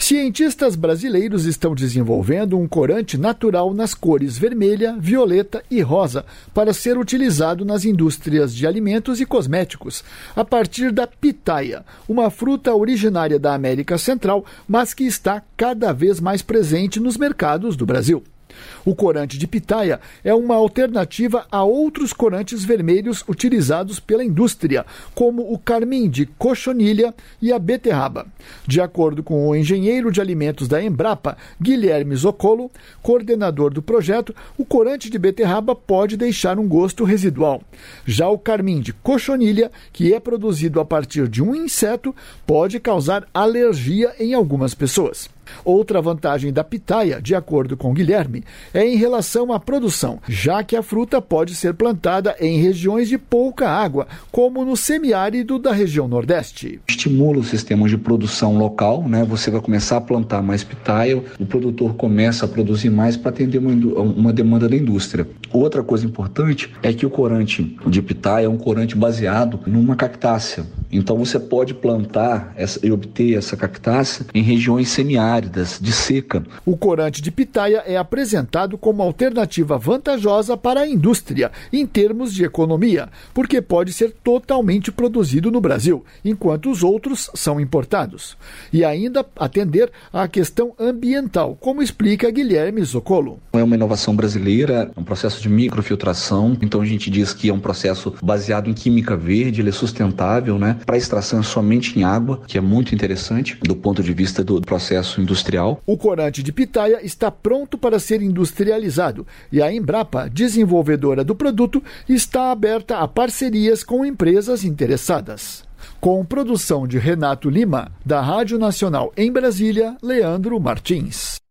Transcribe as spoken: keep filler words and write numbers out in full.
Cientistas brasileiros estão desenvolvendo um corante natural nas cores vermelha, violeta e rosa para ser utilizado nas indústrias de alimentos e cosméticos, a partir da pitaia, uma fruta originária da América Central, mas que está cada vez mais presente nos mercados do Brasil. O corante de pitaia é uma alternativa a outros corantes vermelhos utilizados pela indústria, como o carmim de cochonilha e a beterraba. De acordo com o engenheiro de alimentos da Embrapa, Guilherme Zoccolo, coordenador do projeto, o corante de beterraba pode deixar um gosto residual. Já o carmim de cochonilha, que é produzido a partir de um inseto, pode causar alergia em algumas pessoas. Outra vantagem da pitaia, de acordo com Guilherme, é em relação à produção, já que a fruta pode ser plantada em regiões de pouca água, como no semiárido da região Nordeste. Estimula o sistema de produção local, né? Você vai começar a plantar mais pitaia, o produtor começa a produzir mais para atender uma, uma demanda da indústria. Outra coisa importante é que o corante de pitaia é um corante baseado numa cactácea. Então você pode plantar essa, e obter essa cactácea em regiões semiáridas, de seca. O corante de pitaia é apresentado como alternativa vantajosa para a indústria, em termos de economia, porque pode ser totalmente produzido no Brasil, enquanto os outros são importados. E ainda atender à questão ambiental, como explica Guilherme Zoccolo. É uma inovação brasileira, é um processo de microfiltração, então a gente diz que é um processo baseado em química verde, ele é sustentável, né? Para extração somente em água, que é muito interessante do ponto de vista do processo industrial. O corante de pitaia está pronto para ser industrializado e a Embrapa, desenvolvedora do produto, está aberta a parcerias com empresas interessadas. Com produção de Renato Lima, da Rádio Nacional em Brasília, Leandro Martins.